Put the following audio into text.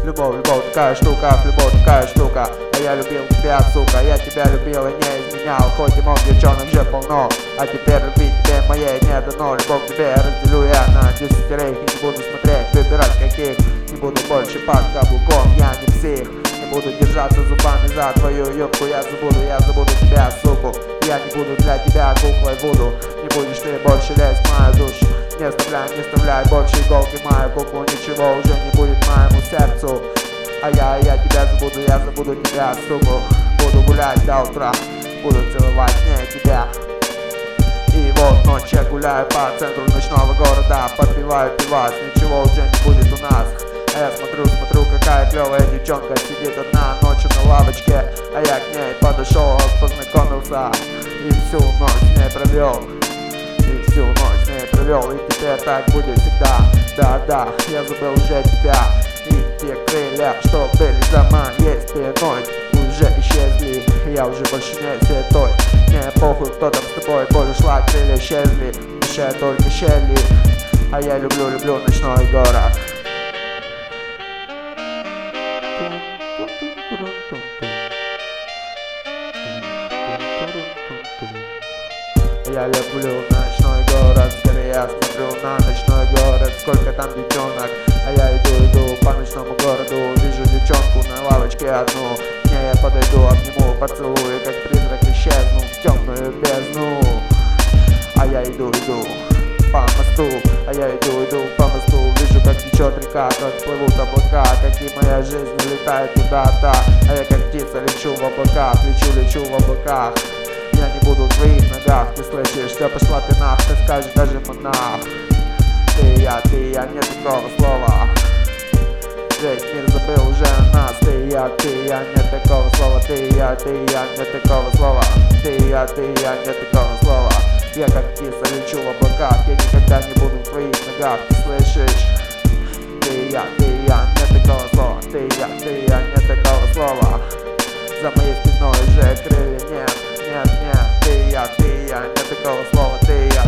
любовь, любовь такая штука, любовь такая штука. А я любил тебя, сука, я тебя любил и не изменял. Хоть и мог девчонок же полно, а теперь любить тебе моей не дано. Любовь к тебе разделю я на десятерых. И не буду смотреть, выбирать каких. Не буду больше под каблуком, я не псих. Не буду держаться зубами за твою юбку. Я забуду тебя, суку. Я не буду для тебя куклой буду. Не будешь ты больше лезть в мою душу. Не вставляй больше иголки в мою куклу. Ничего уже не будет моему сердцу. А я тебя забуду тебя, суку. Буду гулять до утра, буду целовать не тебя. И вот ночь я гуляю по центру ночного города. Подпеваю пивас, ничего уже не будет у нас. А я смотрю, какая клевая девчонка сидит одна ночью на лавочке. А я к ней подошел, познакомился и всю ночь с ней провел. И теперь так будет всегда. Да, я забыл уже тебя. И те крылья, что были за моей спиной, уже исчезли. Я уже больше не святой. Мне похуй, кто там с тобой. Боль ушла, крылья исчезли. В душе только щели. А я люблю ночной город. Я люблю ночной город, скорее я смотрю на ночной город. Сколько там девчонок, а я иду по ночному городу. Вижу девчонку на лавочке одну. К ней я подойду, обниму, поцелую, как призрак исчезну в темную бездну. А я иду по мосту, по мосту. Вижу, как течет река, как плывут облака, как и моя жизнь улетает куда-то. А я как птица лечу в облаках, лечу в облаках. Я не буду в твоих ногах, ты слышишь, все пошла ты нах, ты скажешь даже монах. Ты и я, нет такого слова. Весь мир забыл уже о нас. Ты и я, нет такого слова. Ты и я, нет такого слова. Ты и я, нет такого слова. Я как птица лечу в облаках, я никогда не буду в твоих ногах, ты слышишь? Ты и я, нет такого слова. Ты и я, нет такого слова. За моей спиной уже крылья нет. Ты и я, нет такого слова. Ты и я.